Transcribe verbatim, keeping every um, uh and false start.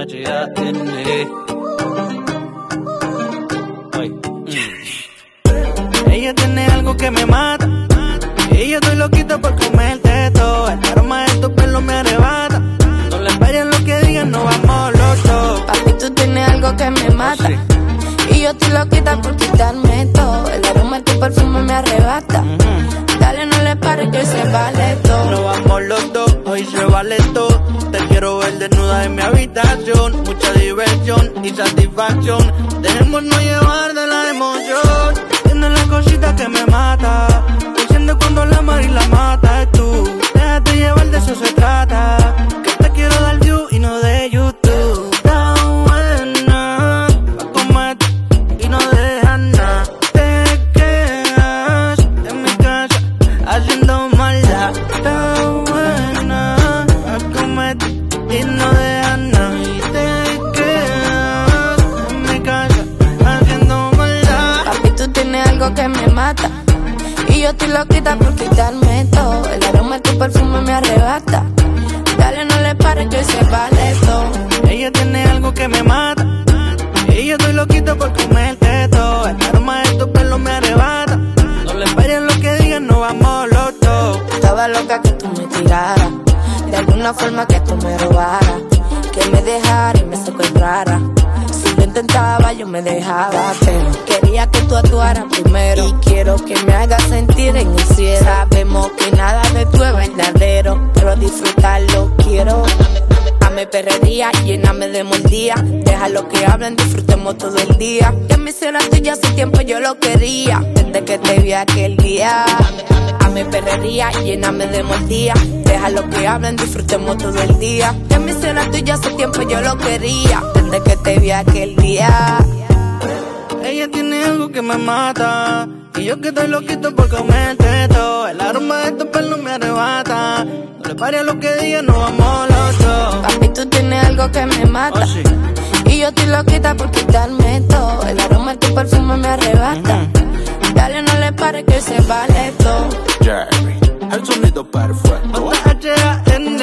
H A N. Ay. Mm. Ella tiene algo que me mata. Y yo estoy loquito por comerte todo. El aroma de tu pelo me arrebata. No le pares lo que digan, no vamos los dos. Papi, tú tienes algo que me mata. Oh, sí. Y yo estoy loquita por quitarme todo. El aroma de tu perfume me arrebata. Mm-hmm. Dale, no le pares que se vale todo. No vamos los dos, hoy se vale todo. Te quiero ver desnuda en mi habitación. Mucha diversión y satisfacción. Dejémonos llevar de la emoción. Tienes la cosita que me mata. Enciende cuando la mar y la mata. Es tú, déjate llevar, de eso se trata. Que te quiero dar view y no de YouTube. Está buena pa' comer y no dejas nada. Te quedas en mi casa haciendo maldad. Está buena pa' comer y no dejas nada. Y te quedas en mi casa haciendo maldad. Papi, tú tienes algo que me mata. Y yo estoy loquita por quitarme todo. El aroma de tu perfume me arrebata. Dale, no le pares que se vale todo. Ella tiene algo que me mata. Y yo estoy loquito por comerte todo. El aroma de tu pelo me arrebata. No le pares lo que digan, no vamos los dos. Estaba loca que tú me tiraras. De alguna forma que tú me robaras. Que me dejara y me secuestrara. Si lo intentaba yo me dejaba, pero quería que tú actuaras primero. Y quiero que me hagas sentir en el cielo. Sabemos que nada de tú es verdadero, pero disfrutarlo quiero. Dame perrería, lléname de mordida. Deja lo que hablen, disfrutemos todo el día. Que me hiciera tuya hace tiempo yo lo quería. Desde que te vi aquel día. Dame perrería, lléname de mordida. Deja lo que hablen, disfrutemos todo el día. Que me hiciera tuya hace tiempo yo lo quería. Desde que te vi aquel día. Ella tiene algo que me mata. Y yo que estoy loquito por comerte todo. El aroma de tu pelo me arrebata. No le pares a lo que digan, no vamos los dos. Papi, tú tienes algo que me mata. Oh, sí. Y yo estoy loquita por quitarme todo. El aroma de tu perfume me arrebata. Mm-hmm. Dale, no le pares que se vale todo. Jerry, el sonido perfecto. H A N